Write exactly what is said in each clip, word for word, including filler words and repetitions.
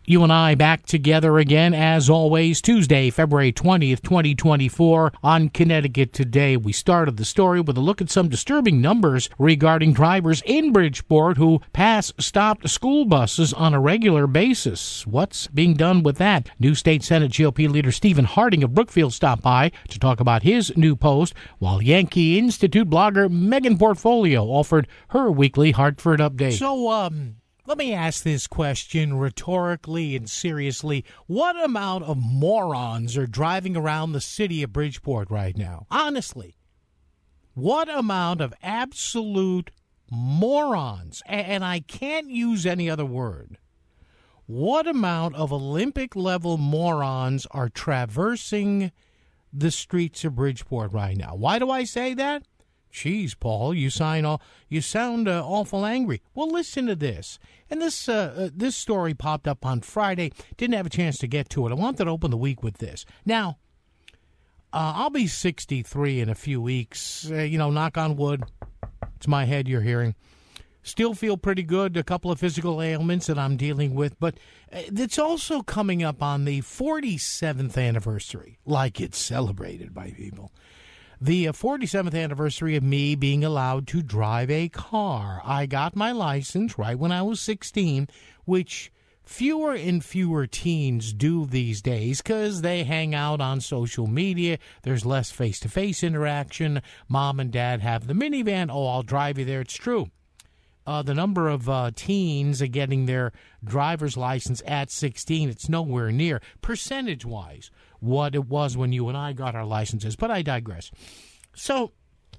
You and I back together again, as always, Tuesday, February twentieth, twenty twenty-four, on Connecticut Today. We started the story with a look at some disturbing numbers regarding drivers in Bridgeport who pass stopped school buses on a regular basis. What's being done with that? New State Senate G O P leader Stephen Harding of Brookfield stopped by to talk about his new post, while Yankee Institute blogger Megan Portfolio offered her weekly Hartford update. So, um... let me ask this question rhetorically and seriously. What amount of morons are driving around the city of Bridgeport right now? Honestly, what amount of absolute morons, and I can't use any other word, what amount of Olympic-level morons are traversing the streets of Bridgeport right now? Why do I say that? Geez, Paul, you sign all, you sound uh, awful angry. Well, listen to this. And this uh, uh, this story popped up on Friday. Didn't have a chance to get to it. I wanted to open the week with this. Now, uh, I'll be sixty-three in a few weeks. Uh, you know, knock on wood. It's my head you're hearing. Still feel pretty good. A couple of physical ailments that I'm dealing with. But uh, it's also coming up on the forty-seventh anniversary, like it's celebrated by people. The forty-seventh anniversary of me being allowed to drive a car. I got my license right when I was sixteen, which fewer and fewer teens do these days because they hang out on social media. There's less face-to-face interaction. Mom and dad have the minivan. Oh, I'll drive you there. It's true. Uh, the number of uh, teens are getting their driver's license at sixteen, it's nowhere near, percentage-wise, what it was when you and I got our licenses. But I digress. So,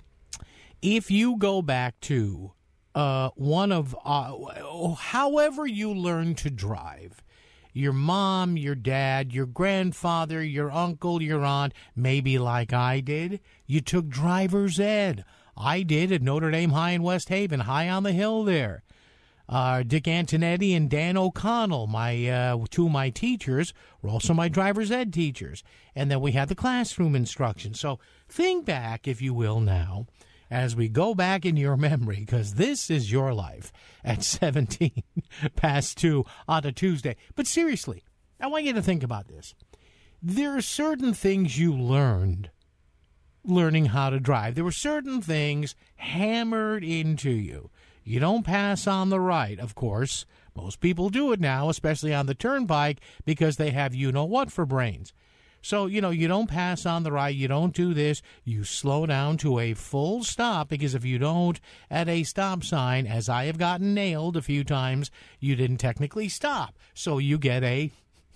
if you go back to uh, one of, uh, however you learn to drive, your mom, your dad, your grandfather, your uncle, your aunt, maybe like I did, you took driver's ed. I did at Notre Dame High in West Haven, high on the hill there. Uh, Dick Antonetti and Dan O'Connell, my uh, two of my teachers, were also my driver's ed teachers. And then we had the classroom instruction. So think back, if you will, now, as we go back in your memory, because this is your life at seventeen past two on a Tuesday. But seriously, I want you to think about this. There are certain things you learned learning how to drive. There were certain things hammered into you. You don't pass on the right, of course. Most people do it now, especially on the turnpike, because they have you-know-what for brains. So, you know, you don't pass on the right, you don't do this, you slow down to a full stop, because if you don't at a stop sign, as I have gotten nailed a few times, you didn't technically stop. So you get a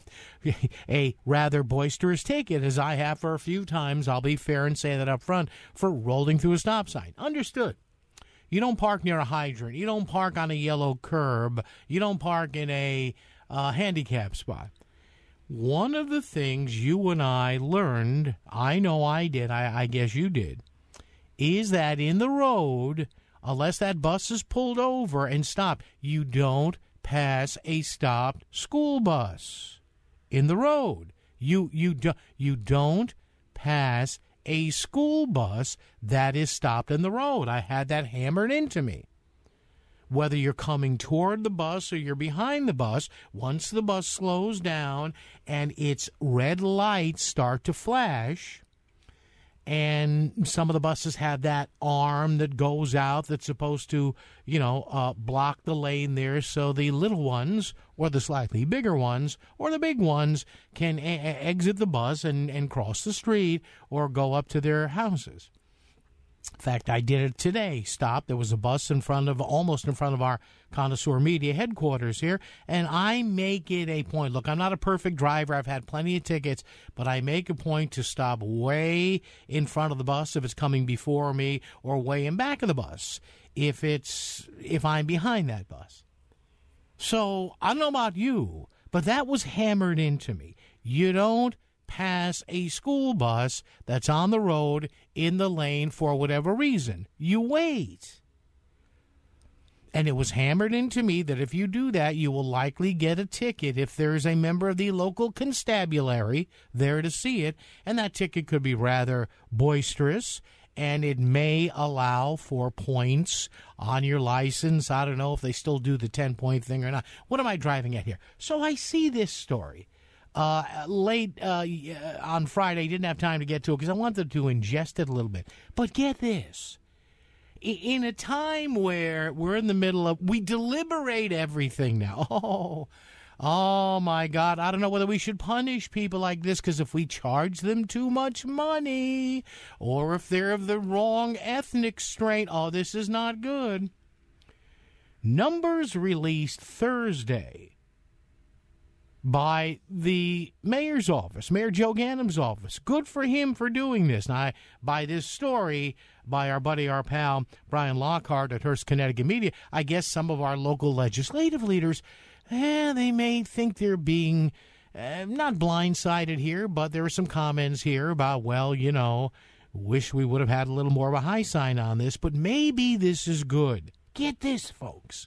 a rather boisterous ticket, as I have for a few times. I'll be fair and say that up front, for rolling through a stop sign. Understood. You don't park near a hydrant. You don't park on a yellow curb. You don't park in a uh, handicap spot. One of the things you and I learned, I know I did, I, I guess you did, is that in the road, unless that bus is pulled over and stopped, you don't pass a stopped school bus. In the road, you you do, you don't pass a school bus that is stopped in the road. I had that hammered into me. Whether you're coming toward the bus or you're behind the bus, once the bus slows down and its red lights start to flash, and some of the buses have that arm that goes out that's supposed to, you know, uh, block the lane there so the little ones or the slightly bigger ones or the big ones can a- exit the bus and, and cross the street or go up to their houses. In fact, I did it today. Stopped. There was a bus in front of, almost in front of our Connoisseur Media headquarters here, and I make it a point. Look, I'm not a perfect driver. I've had plenty of tickets, but I make a point to stop way in front of the bus if it's coming before me, or way in back of the bus if it's if I'm behind that bus. So I don't know about you, but that was hammered into me. You don't pass a school bus that's on the road in the lane for whatever reason. You wait. And it was hammered into me that if you do that, you will likely get a ticket if there is a member of the local constabulary there to see it. And that ticket could be rather boisterous and it may allow for points on your license. I don't know if they still do the ten-point thing or not. What am I driving at here? So I see this story. Uh, late uh, on Friday, didn't have time to get to it because I wanted to ingest it a little bit. But get this. In a time where we're in the middle of, we deliberate everything now. Oh, oh my God. I don't know whether we should punish people like this because if we charge them too much money or if they're of the wrong ethnic strain, oh, this is not good. Numbers released Thursday by the mayor's office, Mayor Joe Ganem's office. Good for him for doing this. Now, I, by this story, by our buddy, our pal, Brian Lockhart at Hearst, Connecticut Media, I guess some of our local legislative leaders, eh, they may think they're being uh, not blindsided here, but there are some comments here about, well, you know, wish we would have had a little more of a high sign on this, but maybe this is good. Get this, folks.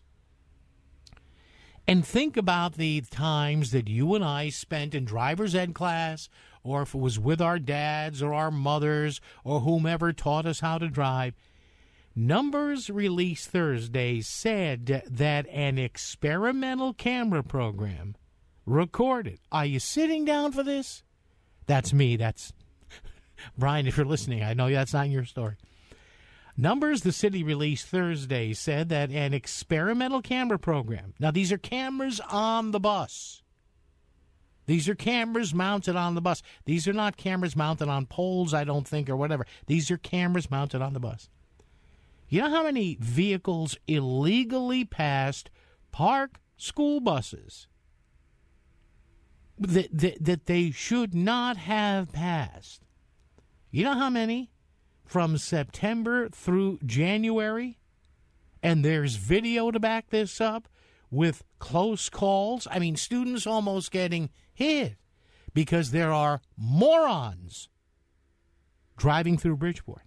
And think about the times that you and I spent in driver's ed class, or if it was with our dads or our mothers or whomever taught us how to drive. Numbers released Thursday said that an experimental camera program recorded. Are you sitting down for this? That's me. That's Brian, if you're listening. I know that's not your story. Numbers the city released Thursday said that an experimental camera program. Now, these are cameras on the bus. These are cameras mounted on the bus. These are not cameras mounted on poles, I don't think, or whatever. These are cameras mounted on the bus. You know how many vehicles illegally passed park school buses that, that, that they should not have passed? You know how many? From September through January, and there's video to back this up with close calls. I mean, students almost getting hit because there are morons driving through Bridgeport.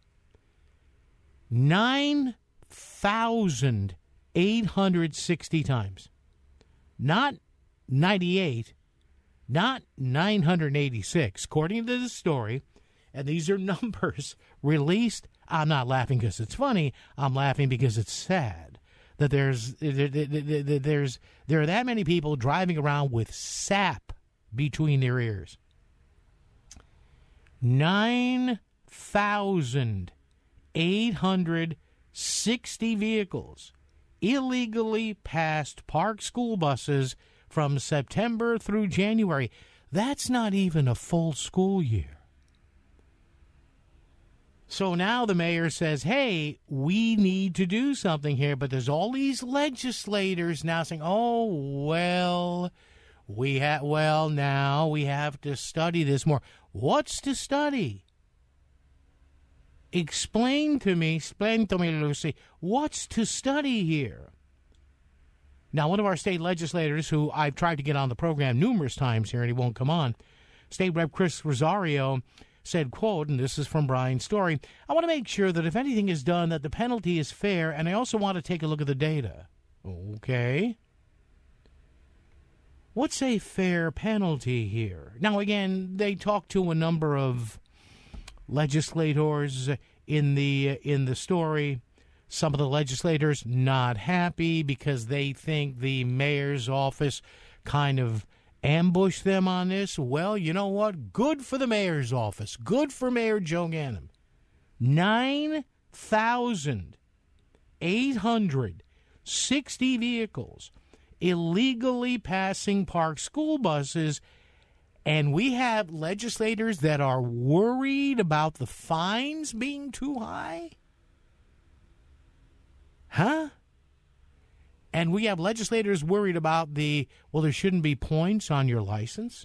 nine thousand eight hundred sixty times. Not ninety-eight, not nine hundred eighty-six, according to the story. And these are numbers released. I'm not laughing because it's funny. I'm laughing because it's sad that there's there, there, there's there are that many people driving around with sap between their ears. Nine thousand eight hundred sixty vehicles illegally passed park school buses from September through January. That's not even a full school year. So now the mayor says, hey, we need to do something here. But there's all these legislators now saying, oh, well, we have, well, now we have to study this more. What's to study? Explain to me, explain to me, Lucy, what's to study here? Now, one of our state legislators, who I've tried to get on the program numerous times here, and he won't come on, State Rep Chris Rosario, said, quote, and this is from Brian's story, I want to make sure that if anything is done, that the penalty is fair, and I also want to take a look at the data. Okay. What's a fair penalty here? Now, again, they talked to a number of legislators in the in the story. Some of the legislators not happy because they think the mayor's office kind of ambush them on this. Well, you know what? Good for the mayor's office. Good for Mayor Joe Ganem. nine thousand eight hundred sixty vehicles illegally passing park school buses, and we have legislators that are worried about the fines being too high? Huh? And we have legislators worried about the, well, there shouldn't be points on your license.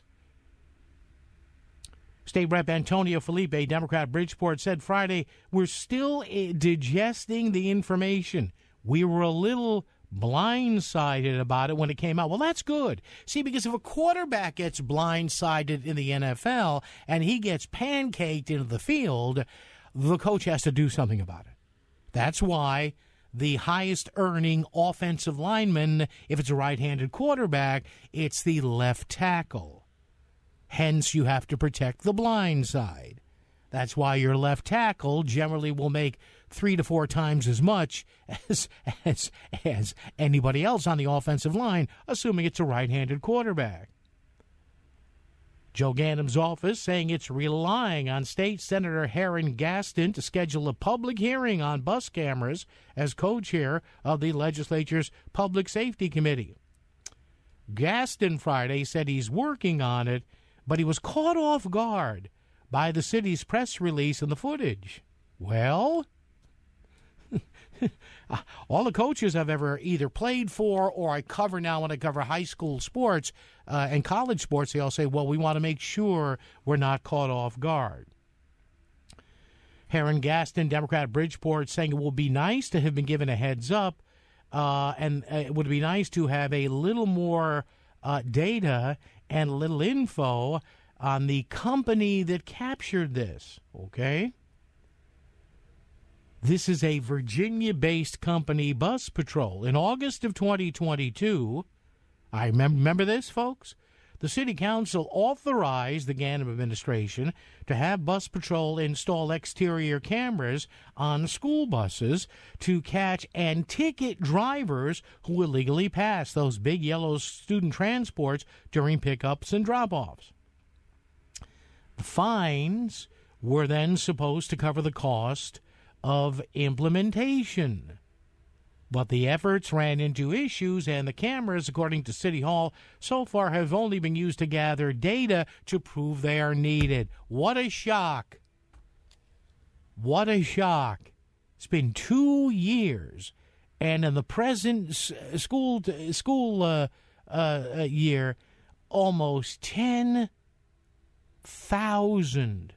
State Rep Antonio Felipe, Democrat Bridgeport, said Friday, we're still digesting the information. We were a little blindsided about it when it came out. Well, that's good. See, because if a quarterback gets blindsided in the N F L and he gets pancaked into the field, the coach has to do something about it. That's why the highest earning offensive lineman, if it's a right-handed quarterback, it's the left tackle. Hence, you have to protect the blind side. That's why your left tackle generally will make three to four times as much as as as anybody else on the offensive line, assuming it's a right-handed quarterback. Joe Ganem's office saying it's relying on State Senator Heron Gaston to schedule a public hearing on bus cameras as co-chair of the legislature's Public Safety Committee. Gaston Friday said he's working on it, but he was caught off guard by the city's press release and the footage. Well, all the coaches I've ever either played for or I cover now when I cover high school sports uh, and college sports, they all say, well, we want to make sure we're not caught off guard. Heron Gaston, Democrat Bridgeport, saying it will be nice to have been given a heads up, uh, and it would be nice to have a little more uh, data and a little info on the company that captured this, okay? This is a Virginia-based company, Bus Patrol. In August of twenty twenty-two, I remember, remember this, folks? The City Council authorized the Ganem administration to have Bus Patrol install exterior cameras on school buses to catch and ticket drivers who illegally pass those big yellow student transports during pickups and drop-offs. The fines were then supposed to cover the cost of implementation. But the efforts ran into issues, and the cameras, according to City Hall, so far have only been used to gather data to prove they are needed. What a shock. What a shock. It's been two years, and in the present school school uh, uh, year, almost ten thousand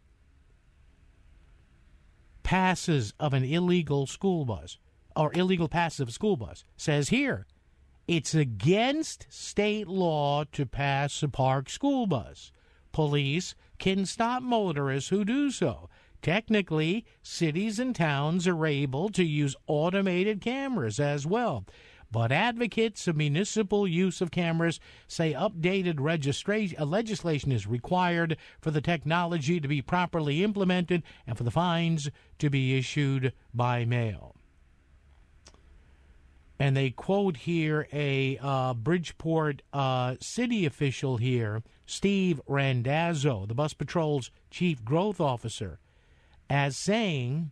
passes of an illegal school bus, or illegal passes of a school bus. Says here, it's against state law to pass a parked school bus. Police can stop motorists who do so. Technically, cities and towns are able to use automated cameras as well. But advocates of municipal use of cameras say updated registration, uh, legislation is required for the technology to be properly implemented and for the fines to be issued by mail. And they quote here a uh, Bridgeport uh, city official here, Steve Randazzo, the Bus Patrol's chief growth officer, as saying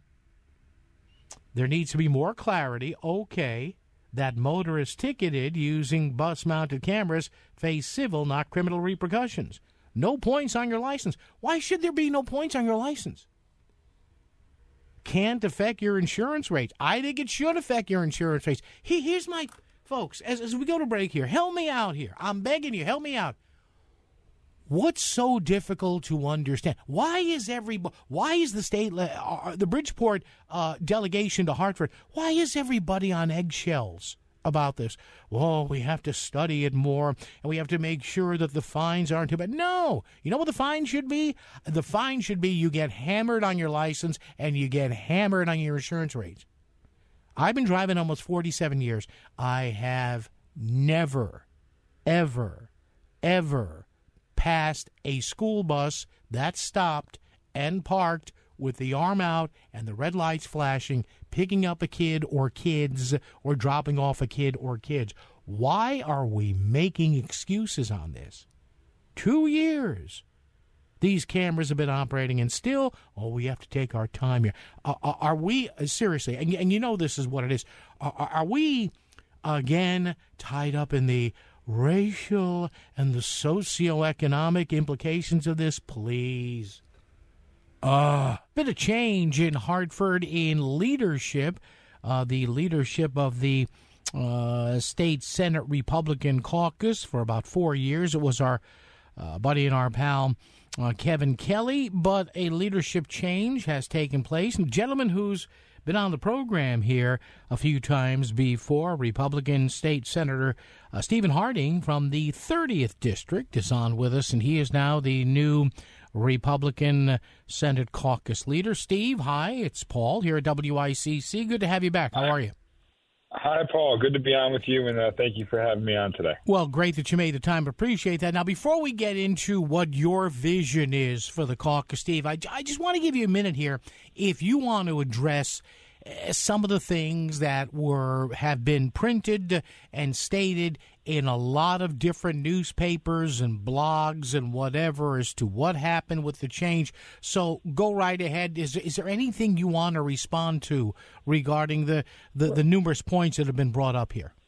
there needs to be more clarity. Okay, that motorists ticketed using bus-mounted cameras face civil, not criminal repercussions. No points on your license. Why should there be no points on your license? Can't affect your insurance rates. I think it should affect your insurance rates. He, here's my, folks, as, as we go to break here, help me out here. I'm begging you, help me out. What's so difficult to understand? Why is everybody, why is the state, uh, the Bridgeport uh, delegation to Hartford, why is everybody on eggshells about this? Well, we have to study it more, and we have to make sure that the fines aren't too bad. No! You know what the fine should be? The fine should be you get hammered on your license and you get hammered on your insurance rates. I've been driving almost forty-seven years. I have never, ever, ever passed a school bus that stopped and parked with the arm out and the red lights flashing, picking up a kid or kids or dropping off a kid or kids. Why are we making excuses on this? Two years. These cameras have been operating, and still, oh, we have to take our time here. Uh, are we, uh, seriously, and, and you know this is what it is, are, are we, again, tied up in the racial and the socioeconomic implications of this? Please. Uh, bit of change in Hartford in leadership. Uh, the leadership of the uh, state Senate Republican caucus for about four years. It was our uh, buddy and our pal uh, Kevin Kelly, but a leadership change has taken place. And a gentleman who's been on the program here a few times before, Republican State Senator uh, Stephen Harding from the thirtieth District is on with us, and he is now the new Republican Senate caucus leader. Steve, hi, it's Paul here at W I C C. Good to have you back. How are you? Hi, Paul. Good to be on with you, and uh, thank you for having me on today. Well, great that you made the time. Appreciate that. Now, before we get into what your vision is for the caucus, Steve, I, I just want to give you a minute here. If you want to address uh, some of the things that were have been printed and stated in a lot of different newspapers and blogs and whatever as to what happened with the change. So go right ahead. Is, is there anything you want to respond to regarding the, the, the numerous points that have been brought up here?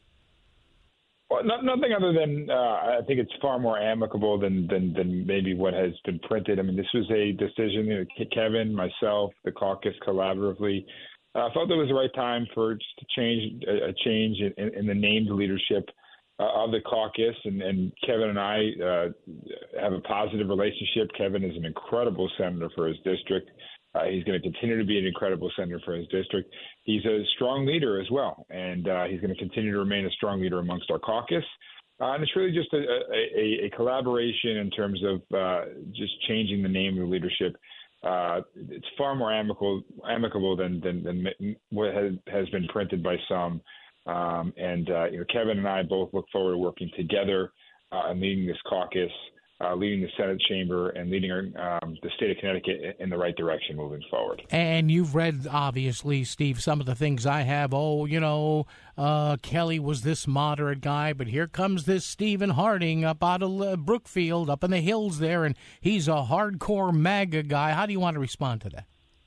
Well, not, nothing other than uh, I think it's far more amicable than, than than maybe what has been printed. I mean, this was a decision that Kevin, myself, the caucus collaboratively uh, felt it was the right time for just to change a, a change in, in the named leadership Uh, of the caucus, and, and Kevin and I uh, have a positive relationship. Kevin is an incredible senator for his district. Uh, he's going to continue to be an incredible senator for his district. He's a strong leader as well, and uh, he's going to continue to remain a strong leader amongst our caucus. Uh, and it's really just a, a, a collaboration in terms of uh, just changing the name of the leadership. Uh, it's far more amicable, amicable than, than, than what has, has been printed by some. Um, and, uh, you know, Kevin and I both look forward to working together uh, and leading this caucus, uh, leading the Senate chamber, and leading our, um, the state of Connecticut in the right direction moving forward. And you've read, obviously, Steve, some of the things I have. Oh, you know, uh, Kelly was this moderate guy, but here comes this Stephen Harding up out of uh, Brookfield, up in the hills there, and he's a hardcore MAGA guy. How do you want to respond to that?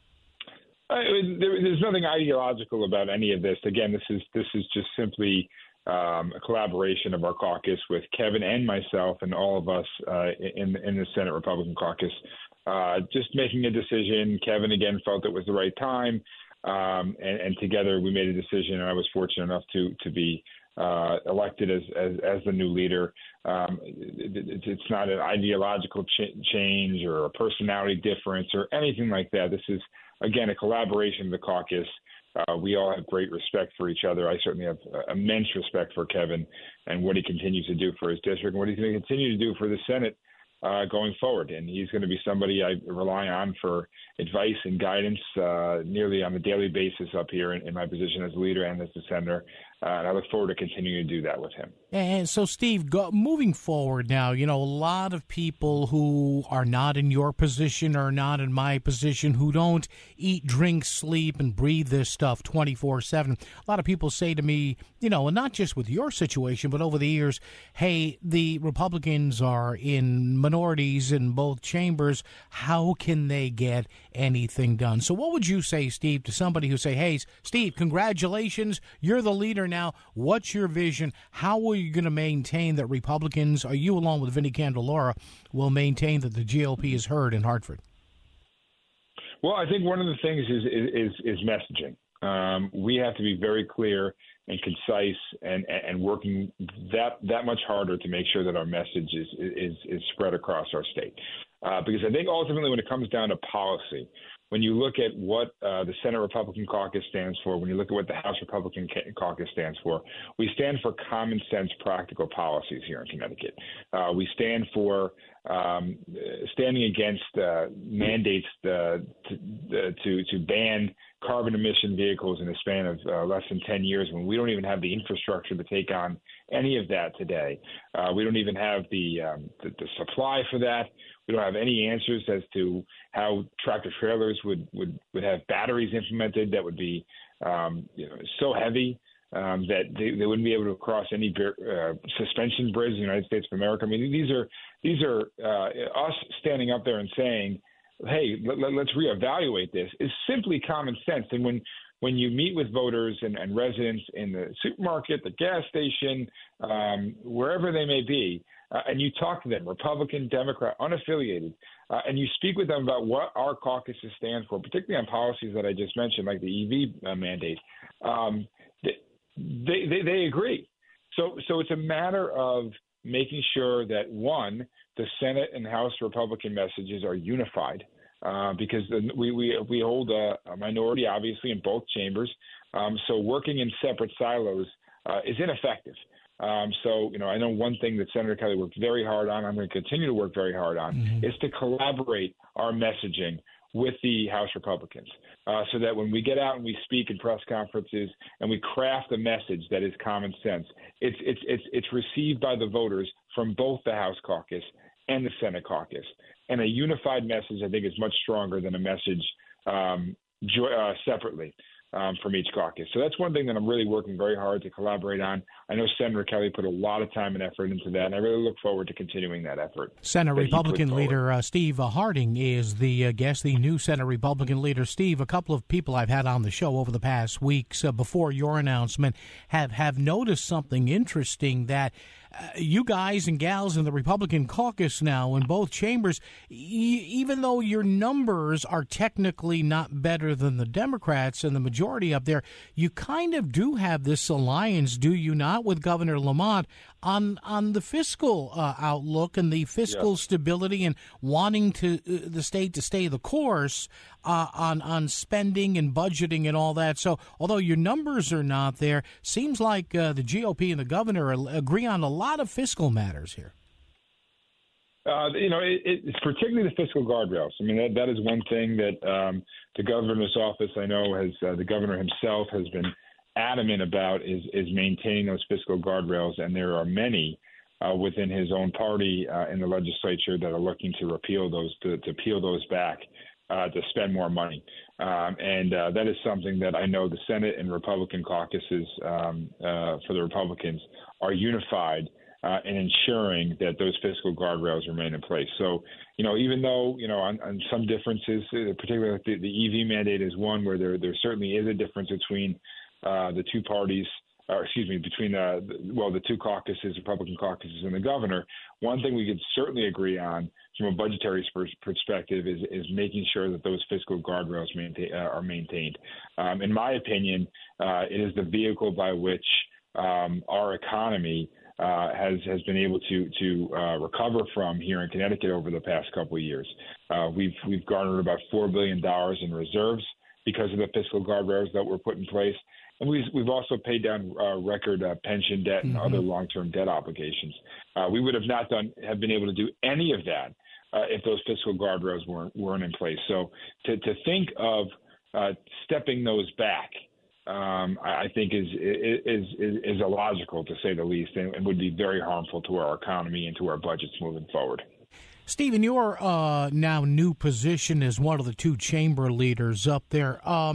Uh, there, there's nothing ideological about any of this. Again, this is this is just simply um, a collaboration of our caucus with Kevin and myself and all of us uh, in in the Senate Republican caucus. Uh, just making a decision. Kevin again felt it was the right time, um, and, and together we made a decision. And I was fortunate enough to to be uh, elected as, as as the new leader. Um, it, it, it's not an ideological ch- change or a personality difference or anything like that. This is, again, a collaboration of the caucus. Uh, we all have great respect for each other. I certainly have uh, immense respect for Kevin and what he continues to do for his district and what he's going to continue to do for the Senate uh, going forward. And he's going to be somebody I rely on for advice and guidance uh, nearly on a daily basis up here in, in my position as leader and as the senator. Uh, and I look forward to continuing to do that with him. And so, Steve, go, moving forward now, you know, a lot of people who are not in your position or not in my position, who don't eat, drink, sleep, and breathe this stuff twenty-four seven. A lot of people say to me, you know, and not just with your situation, but over the years, hey, the Republicans are in minorities in both chambers. How can they get anything done? So what would you say, Steve, to somebody who say, hey, Steve, congratulations, you're the leader now. What's your vision? How are you going to maintain that Republicans, or you along with Vinnie Candelora, will maintain that the G O P is heard in Hartford? Well, I think one of the things is is, is messaging. Um, we have to be very clear and concise, and, and working that that much harder to make sure that our message is is, is spread across our state. Uh, because I think ultimately, when it comes down to policy, when you look at what uh, the Senate Republican Caucus stands for, when you look at what the House Republican Caucus stands for, we stand for common sense, practical policies here in Connecticut. Uh, we stand for um, standing against uh, mandates uh, to, to to ban carbon emission vehicles in a span of uh, less than ten years, when we don't even have the infrastructure to take on any of that today. Uh, we don't even have the, um, the the supply for that. We don't have any answers as to how tractor trailers would, would, would have batteries implemented that would be um, you know, so heavy um, that they, they wouldn't be able to cross any uh, suspension bridge in the United States of America. I mean, these are these are uh, us standing up there and saying, hey, let, let, let's reevaluate this, is simply common sense. And when when you meet with voters and, and residents in the supermarket, the gas station, um, wherever they may be, uh, and you talk to them, Republican, Democrat, unaffiliated, uh, and you speak with them about what our caucuses stand for, particularly on policies that I just mentioned, like the E V uh, mandate, um, they, they, they agree. So, so it's a matter of making sure that, one, the Senate and House Republican messages are unified. Uh, because the, we, we we hold a, a minority, obviously, in both chambers. Um, so working in separate silos uh, is ineffective. Um, so, you know, I know one thing that Senator Kelly worked very hard on, I'm going to continue to work very hard on, mm-hmm. is to collaborate our messaging with the House Republicans, uh, so that when we get out and we speak in press conferences and we craft a message that is common sense, it's it's it's it's received by the voters from both the House caucus and the Senate caucus. And a unified message, I think, is much stronger than a message um, jo- uh, separately um, from each caucus. So that's one thing that I'm really working very hard to collaborate on. I know Senator Kelly put a lot of time and effort into that, and I really look forward to continuing that effort. Senate Republican leader uh, Steve Harding is the uh, guest, the new Senate Republican leader. Steve, a couple of people I've had on the show over the past weeks uh, before your announcement have, have noticed something interesting, that Uh, you guys and gals in the Republican caucus now in both chambers, e- even though your numbers are technically not better than the Democrats and the majority up there, you kind of do have this alliance, do you not, with Governor Lamont on on the fiscal uh, outlook and the fiscal yeah. stability and wanting to uh, the state to stay the course uh, on on spending and budgeting and all that. So although your numbers are not there, seems like uh, the G O P and the governor agree on a lot of fiscal matters here. Uh, you know, it, it's particularly the fiscal guardrails. I mean, that, that is one thing that um, the governor's office, I know, has uh, the governor himself has been adamant about is, is maintaining those fiscal guardrails. And there are many uh, within his own party uh, in the legislature that are looking to repeal those, to, to peel those back, uh, to spend more money. Um, and uh, that is something that I know the Senate and Republican caucuses um, uh, for the Republicans are unified Uh, and ensuring that those fiscal guardrails remain in place. So, you know, even though, you know, on, on some differences, uh, particularly the, the E V mandate is one where there there certainly is a difference between uh, the two parties, or excuse me, between, uh, the, well, the two caucuses, Republican caucuses and the governor. One thing we could certainly agree on from a budgetary perspective is, is making sure that those fiscal guardrails maintain, uh, are maintained. Um, in my opinion, uh, it is the vehicle by which um, our economy Uh, has has been able to to uh, recover from here in Connecticut over the past couple of years. Uh, we've we've garnered about four billion dollars in reserves because of the fiscal guardrails that were put in place, and we've we've also paid down uh, record uh, pension debt and mm-hmm. other long-term debt obligations. Uh, we would have not done have been able to do any of that uh, if those fiscal guardrails weren't weren't in place. So to to think of uh, stepping those back, Um, I think is, is is is illogical, to say the least, and, and would be very harmful to our economy and to our budgets moving forward. Stephen, your uh, now new position as one of the two chamber leaders up there. Um,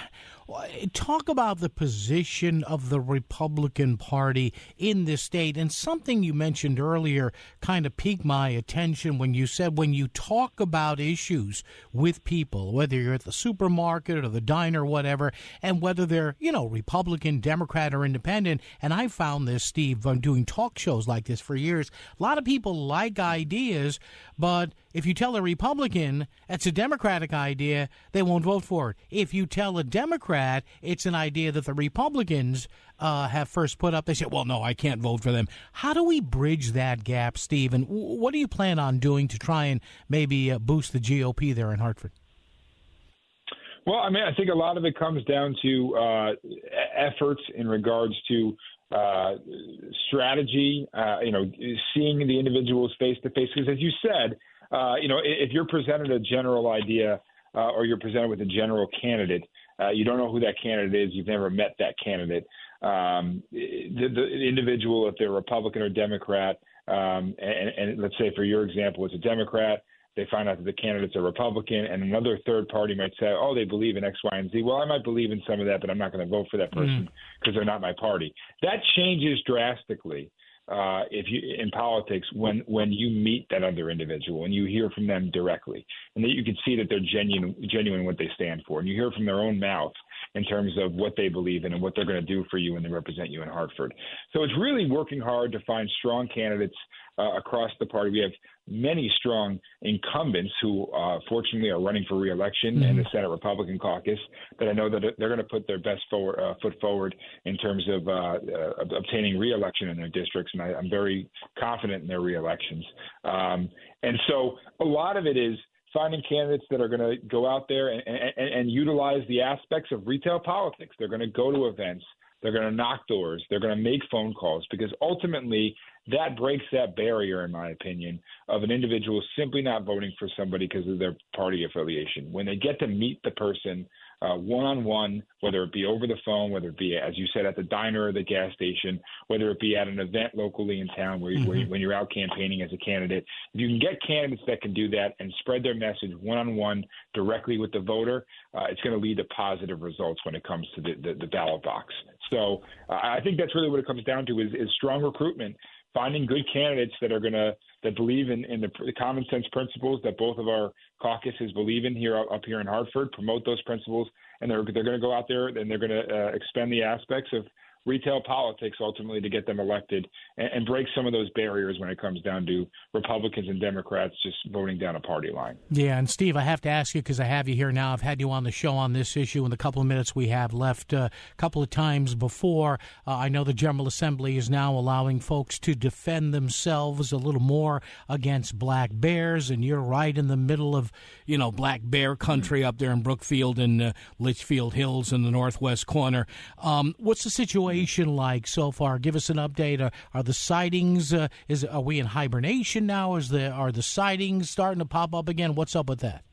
talk about the position of the Republican Party in this state, and something you mentioned earlier kind of piqued my attention when you said when you talk about issues with people, whether you're at the supermarket or the diner or whatever, and whether they're, you know, Republican, Democrat, or independent, and I found this, Steve, I'm doing talk shows like this for years, a lot of people like ideas, but if you tell a Republican it's a Democratic idea, they won't vote for it. If you tell a Democrat it's an idea that the Republicans uh, have first put up, they say, well, no, I can't vote for them. How do we bridge that gap, Steve? And what do you plan on doing to try and maybe uh, boost the G O P there in Hartford? Well, I mean, I think a lot of it comes down to uh, efforts in regards to uh, strategy, uh, you know, seeing the individuals face to face. Because as you said, uh, you know, if you're presented a general idea uh, or you're presented with a general candidate, uh, you don't know who that candidate is. You've never met that candidate. Um, the, the individual, if they're Republican or Democrat, um, and, and let's say for your example, it's a Democrat, they find out that the candidate's a Republican, and another third party might say, oh, they believe in X, Y, and Z. Well, I might believe in some of that, but I'm not going to vote for that person because mm. they're not my party. That changes drastically uh, if you in politics when when you meet that other individual and you hear from them directly, and that you can see that they're genuine, genuine what they stand for, and you hear from their own mouth in terms of what they believe in and what they're going to do for you when they represent you in Hartford. So it's really working hard to find strong candidates uh, across the party. We have many strong incumbents who, uh, fortunately, are running for re-election mm-hmm. in the Senate Republican caucus that I know that they're going to put their best forward, uh, foot forward in terms of uh, uh, obtaining re-election in their districts, and I, I'm very confident in their re-elections. Um, and so a lot of it is finding candidates that are going to go out there and, and, and utilize the aspects of retail politics. They're going to go to events. They're going to knock doors. They're going to make phone calls, because ultimately that breaks that barrier, in my opinion, of an individual simply not voting for somebody because of their party affiliation. When they get to meet the person uh, one-on-one, whether it be over the phone, whether it be, as you said, at the diner or the gas station, whether it be at an event locally in town where, you, mm-hmm. where you, when you're out campaigning as a candidate, if you can get candidates that can do that and spread their message one-on-one directly with the voter, uh, it's going to lead to positive results when it comes to the, the, the ballot box. So uh, I think that's really what it comes down to is, is strong recruitment, finding good candidates that are going to that believe in, in the, the common sense principles that both of our caucuses believe in here up here in Hartford, promote those principles, and they're they're going to go out there and they're going to uh, expend the aspects of retail politics ultimately to get them elected and, and break some of those barriers when it comes down to Republicans and Democrats just voting down a party line. Yeah, and Steve, I have to ask you because I have you here now. I've had you on the show on this issue in the couple of minutes we have left uh, a couple of times before. Uh, I know the General Assembly is now allowing folks to defend themselves a little more against black bears, and you're right in the middle of, you know, black bear country up there in Brookfield and uh, Litchfield Hills in the northwest corner. Um, what's the situation like so far? Give us an update. Are, are the sightings? Uh, is are we in hibernation now? Is the are the sightings starting to pop up again? What's up with that?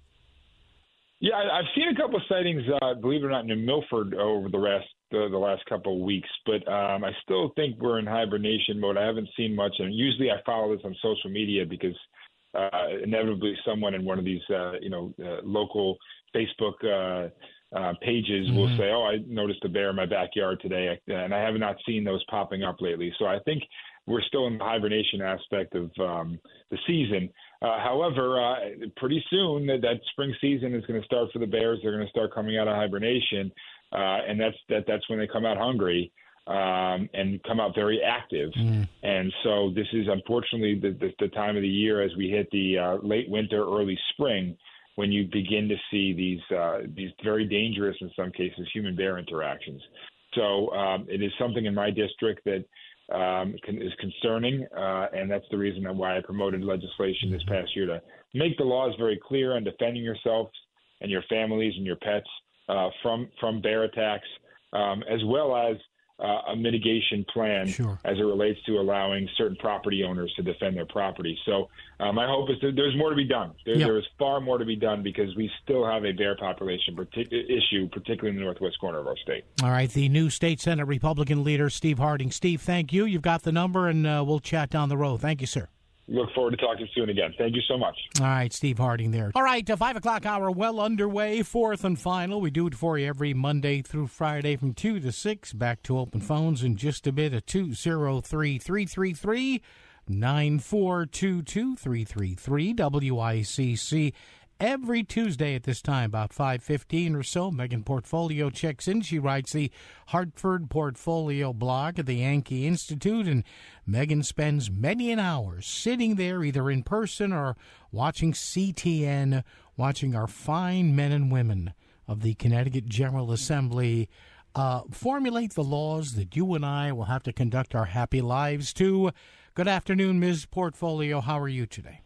Yeah, I, I've seen a couple of sightings. Uh, believe it or not, in Milford over the last the, the last couple of weeks, but um, I still think we're in hibernation mode. I haven't seen much, and usually I follow this on social media because uh, inevitably someone in one of these uh, you know uh, local Facebook Uh, Uh, pages mm-hmm. will say, oh, I noticed a bear in my backyard today, and I have not seen those popping up lately. So I think we're still in the hibernation aspect of um, the season. Uh, however, uh, pretty soon that, that spring season is going to start for the bears. They're going to start coming out of hibernation, uh, and that's that, that's when they come out hungry um, and come out very active. Mm. And so this is unfortunately the, the, the time of the year as we hit the uh, late winter, early spring, when you begin to see these uh, these very dangerous, in some cases, human-bear interactions. So um, it is something in my district that um, can, is concerning, uh, and that's the reason why I promoted legislation this past year to make the laws very clear on defending yourself and your families and your pets uh, from, from bear attacks, um, as well as Uh, a mitigation plan sure. as it relates to allowing certain property owners to defend their property. So uh, my hope is that there's more to be done. There, yep. there is far more to be done because we still have a bear population partic- issue, particularly in the northwest corner of our state. All right, the new state Senate Republican leader, Steve Harding. Steve, thank you. You've got the number, and uh, we'll chat down the road. Thank you, sir. Look forward to talking soon again. Thank you so much. All right, Steve Harding there. All right, the five o'clock hour well underway, fourth and final. We do it for you every Monday through Friday from two to six. Back to open phones in just a bit at two oh three, three three three, nine four two two, three three three, W I C C. Every Tuesday at this time, about five fifteen or so, Megan Portfolio checks in. She writes the Hartford Portfolio blog at the Yankee Institute, and Megan spends many an hour sitting there either in person or watching C T N, watching our fine men and women of the Connecticut General Assembly uh, formulate the laws that you and I will have to conduct our happy lives to. Good afternoon, Miz Portfolio. How are you today?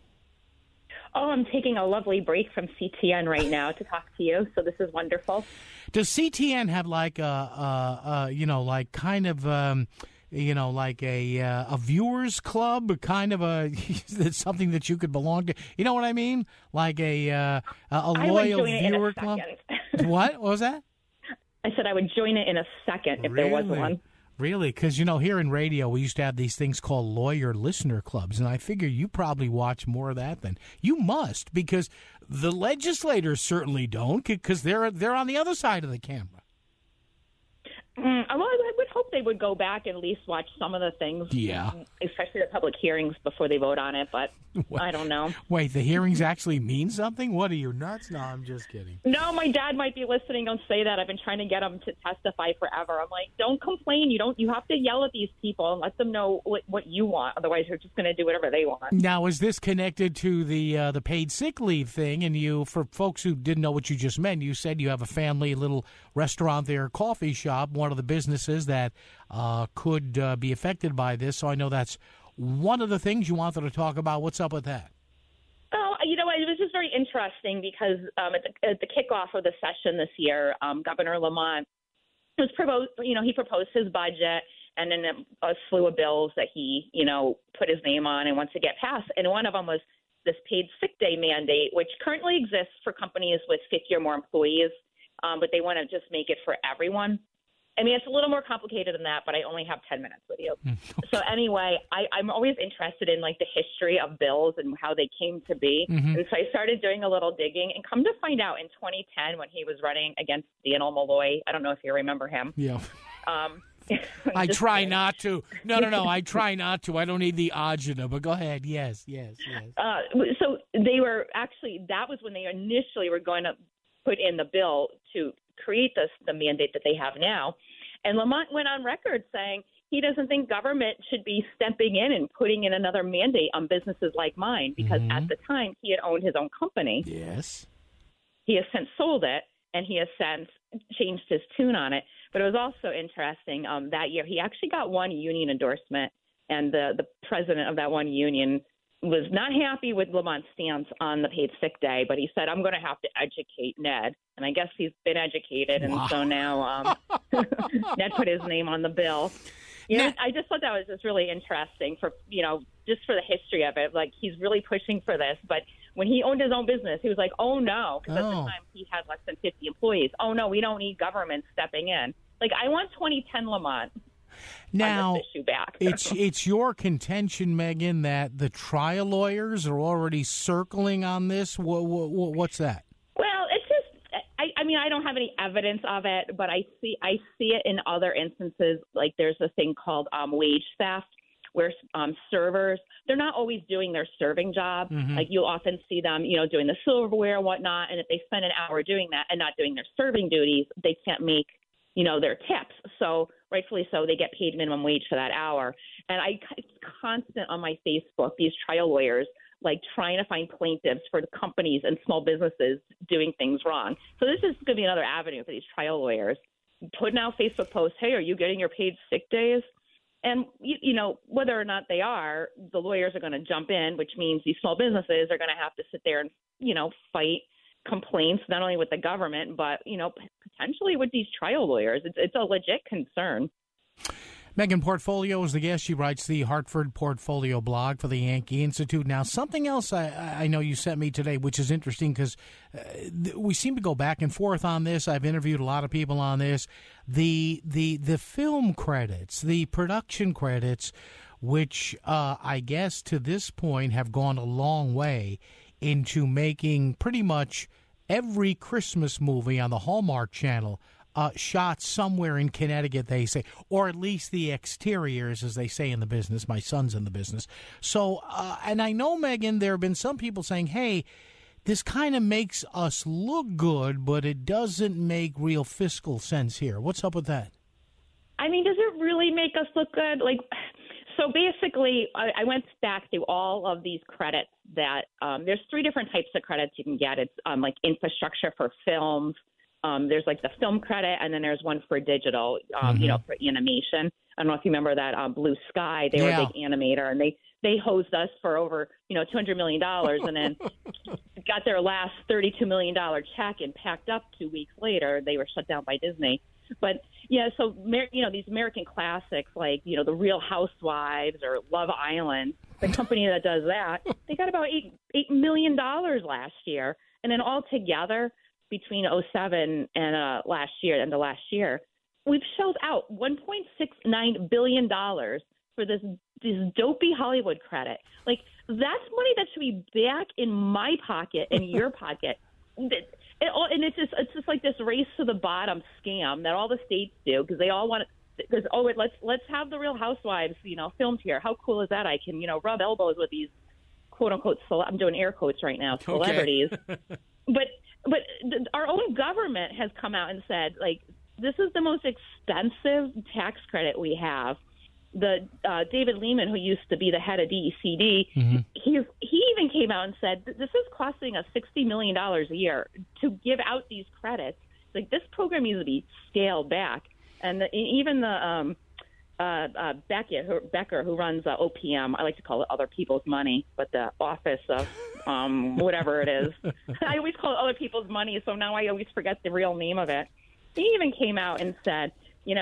Oh, I'm taking a lovely break from C T N right now to talk to you, so this is wonderful. Does C T N have like a, a, a you know, like kind of, um, you know, like a uh, a viewers club, kind of a something that you could belong to? You know what I mean? Like a uh, a loyal viewer club. What? What was that? I said I would join it in a second if really? there was one. Really? Because, you know, here in radio, we used to have these things called lawyer listener clubs, and I figure you probably watch more of that than you must, because the legislators certainly don't, because they're they're on the other side of the camera. Mm, well, I would hope they would go back and at least watch some of the things, yeah, especially the public hearings before they vote on it, but what? I don't know. Wait, the hearings actually mean something? What are you, nuts? No, I'm just kidding. No, my dad might be listening. Don't say that. I've been trying to get him to testify forever. I'm like, don't complain. You don't. You have to yell at these people and let them know what, what you want. Otherwise, you're just going to do whatever they want. Now, is this connected to the uh, the paid sick leave thing? And you, for folks who didn't know what you just meant, you said you have a family little restaurant there, coffee shop, one of the businesses that uh, could uh, be affected by this. So I know that's one of the things you wanted to talk about. What's up with that? Oh, you know, it was just very interesting because um, at, the, at the kickoff of the session this year, um, Governor Lamont was proposed. You know, he proposed his budget, and then a, a slew of bills that he, you know, put his name on and wants to get passed. And one of them was this paid sick day mandate, which currently exists for companies with fifty or more employees, um, but they want to just make it for everyone. I mean, it's a little more complicated than that, but I only have ten minutes with you. Okay. So anyway, I, I'm always interested in, like, the history of bills and how they came to be. Mm-hmm. And so I started doing a little digging, and come to find out in twenty ten when he was running against Daniel Malloy, I don't know if you remember him. Yeah. Um, I try kidding. not to. No, no, no. I try not to. I don't need the agita, but go ahead. Yes, yes, yes. Uh, so they were actually, that was when they initially were going to put in the bill to create this, the mandate that they have now. And Lamont went on record saying he doesn't think government should be stepping in and putting in another mandate on businesses like mine, because mm-hmm. at the time he had owned his own company. Yes. He has since sold it, and he has since changed his tune on it. But it was also interesting um, that year he actually got one union endorsement, and the, the president of that one union was not happy with Lamont's stance on the paid sick day, but he said, I'm going to have to educate Ned. And I guess he's been educated, and wow. so now um, Ned put his name on the bill. You know, Ned- I just thought that was just really interesting for, you know, just for the history of it. Like, he's really pushing for this, but when he owned his own business, he was like, oh, no, because oh. at the time he had less than fifty employees. Oh, no, we don't need government stepping in. Like, I want twenty ten Lamont now, on this issue back. it's it's your contention, Megan, that the trial lawyers are already circling on this. What, what, what's that? Well, it's just, I, I mean, I don't have any evidence of it, but I see I see it in other instances. Like, there's a thing called um, wage theft, where um, servers, they're not always doing their serving job. Mm-hmm. Like, you'll often see them, you know, doing the silverware and whatnot. And if they spend an hour doing that and not doing their serving duties, they can't make, you know, their tips. So rightfully so, they get paid minimum wage for that hour. And I, it's constant on my Facebook, these trial lawyers, like, trying to find plaintiffs for the companies and small businesses doing things wrong. So this is going to be another avenue for these trial lawyers. Putting out Facebook posts, hey, are you getting your paid sick days? And, you, you know, whether or not they are, the lawyers are going to jump in, which means these small businesses are going to have to sit there and, you know, fight complaints, not only with the government, but, you know, potentially with these trial lawyers. It's, it's a legit concern. Megan Portfolio is the guest. She writes the Hartford Portfolio blog for the Yankee Institute. Now, something else I, I know you sent me today, which is interesting because uh, th- we seem to go back and forth on this. I've interviewed a lot of people on this. The the the film credits, the production credits, which uh, I guess to this point have gone a long way into making pretty much every Christmas movie on the Hallmark Channel Uh, shot somewhere in Connecticut, they say, or at least the exteriors, as they say in the business. My son's in the business. So, uh, and I know, Megan, there have been some people saying, hey, this kind of makes us look good, but it doesn't make real fiscal sense here. What's up with that? I mean, does it really make us look good? Like, so basically, I, I went back through all of these credits that um, there's three different types of credits you can get. It's um, like infrastructure for films. Um, there's like the film credit, and then there's one for digital, um, mm-hmm. you know, for animation. I don't know if you remember that um, Blue Sky. They yeah. were a big animator, and they, they hosed us for over, you know, two hundred million dollars, and then got their last thirty-two million dollars check and packed up two weeks later. They were shut down by Disney. But, yeah, so, you know, these American classics like, you know, The Real Housewives or Love Island, the company that does that, they got about eight $8 million last year. And then all together, between oh seven and uh, last year and the last year, we've shelled out one point six nine billion dollars for this this dopey Hollywood credit. Like, that's money that should be back in my pocket and your pocket. It, it, and it's just it's just like this race to the bottom scam that all the states do, because they all want to. Because oh, wait, let's let's have the Real Housewives, you know, filmed here. How cool is that? I can, you know, rub elbows with these quote unquote. Cele- I'm doing air quotes right now. Celebrities, okay. but. But th- our own government has come out and said, like, this is the most expensive tax credit we have. The uh, David Lehman, who used to be the head of D E C D, mm-hmm. he he even came out and said, this is costing us sixty million dollars a year to give out these credits. Like, this program needs to be scaled back. And the, even the um, uh, uh, Beckett, who, Becker, who runs uh, O P M, I like to call it Other People's Money, but the Office of um, whatever it is. I always call it Other People's Money, so now I always forget the real name of it. He even came out and said, you know,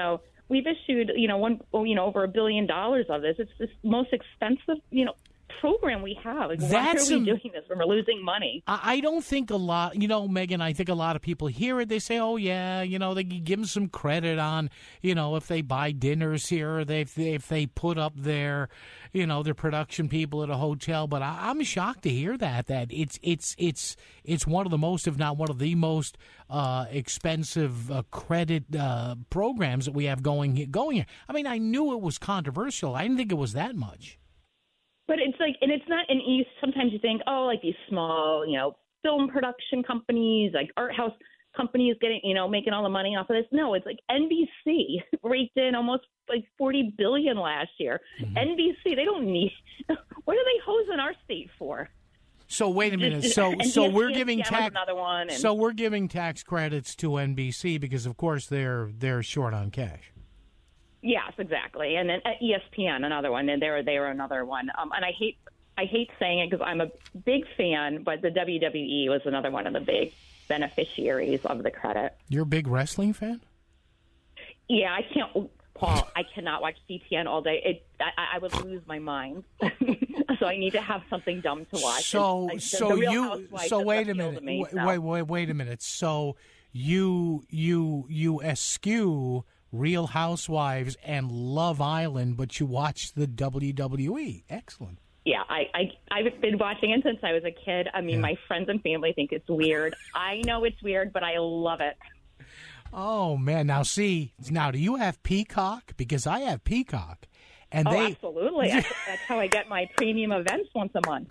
we've issued, you know, one, you know, over a billion dollars of this. It's the most expensive, you know, program we have. Like, why are we a, doing this when we're losing money? I don't think a lot, you know, Megan, I think a lot of people hear it. They say, oh, yeah, you know, they give them some credit on, you know, if they buy dinners here, or they, if, they, if they put up their, you know, their production people at a hotel. But I, I'm shocked to hear that, that it's it's it's it's one of the most, if not one of the most uh, expensive uh, credit uh, programs that we have going, going here. I mean, I knew it was controversial. I didn't think it was that much. But it's like, and it's not, and you sometimes you think, oh, like these small, you know, film production companies, like art house companies getting, you know, making all the money off of this. No, it's like N B C raked in almost like forty billion dollars last year. Mm-hmm. N B C, they don't need, what are they hosing our state for? So wait a minute. So so E S P N we're giving tax. Another one and, so we're giving tax credits to N B C because, of course, they're they're short on cash. Yes, exactly. And then E S P N, another one, and they're they're another one. Um, and I hate I hate saying it because I'm a big fan, but the W W E was another one of the big beneficiaries of the credit. You're a big wrestling fan? Yeah, I can't, Paul. I cannot watch C T N all day. It, I, I would lose my mind. So I need to have something dumb to watch. So and, so the, the you so wait a minute. Me, wait, so. wait wait wait a minute. So you you you eschew Real Housewives and Love Island, but you watch the W W E. Excellent. Yeah, I, I, I've been watching it since I was a kid. I mean, yeah. My friends and family think it's weird. I know it's weird, but I love it. Oh, man. Now, see, now, do you have Peacock? Because I have Peacock. And oh, they... absolutely. That's, that's how I get my premium events once a month.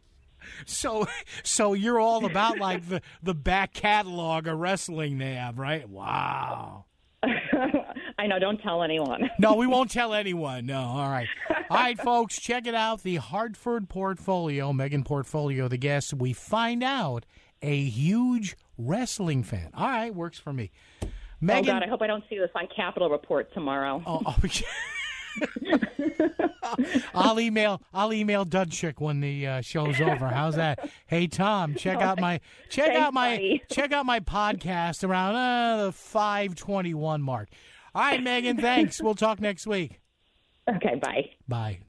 So so you're all about, like, the, the back catalog of wrestling they have, right? Wow. I know. Don't tell anyone. No, we won't tell anyone. No. All right. All right, folks, check it out. The Hartford Portfolio, Megan Portfolio, the guest. We find out a huge wrestling fan. All right, works for me. Megan, oh, God, I hope I don't see this on Capitol Report tomorrow. Oh, oh I'll email I'll email Dudchick when the uh, show's over. How's that? Hey Tom, check out my check Thanks, out my buddy. check out my podcast around uh, the five twenty-one mark. All right, Megan, thanks. We'll talk next week. Okay, bye. Bye.